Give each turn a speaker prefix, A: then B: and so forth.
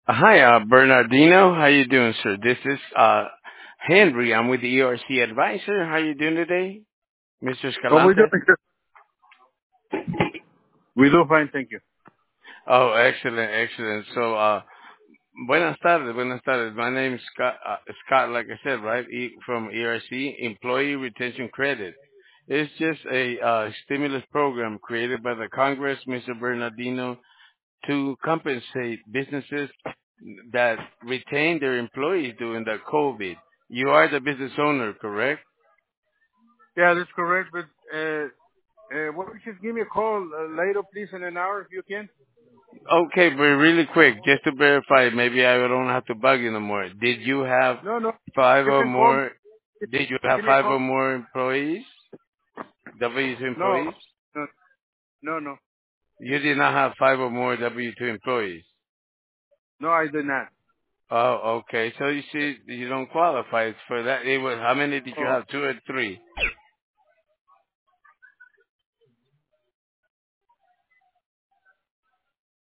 A: Hi, Bernardino. How you doing, sir? This is Henry. I'm with the ERC Advisor. How you doing today, Mr.
B: Oh, we're
A: Escalante?
B: doing good. We do fine, thank you.
A: Oh, excellent, excellent. So, buenas tardes, buenas tardes. My name is Scott, Scott, like I said, right, from ERC, Employee Retention Credit. It's just a stimulus program created by the Congress, Mr. Bernardino, to compensate businesses that retain their employees during the COVID. You are the business owner, correct?
B: Yeah, that's correct. But why don't you just give me a call later, please, in an hour if you can?
A: Okay, but really quick, just to verify, maybe I don't have to bug you no more. Did you have
B: No, no,
A: five
B: you
A: or
B: can call me.
A: more? Did you have
B: Give me a
A: five
B: call.
A: or more employees? W2
B: No,
A: employees?
B: no, no, no,
A: You did not have five or more W2 employees.
B: no, I did not.
A: Oh, okay. So you see, you don't qualify for that. It was how many did you
B: Oh,
A: have? Two or three?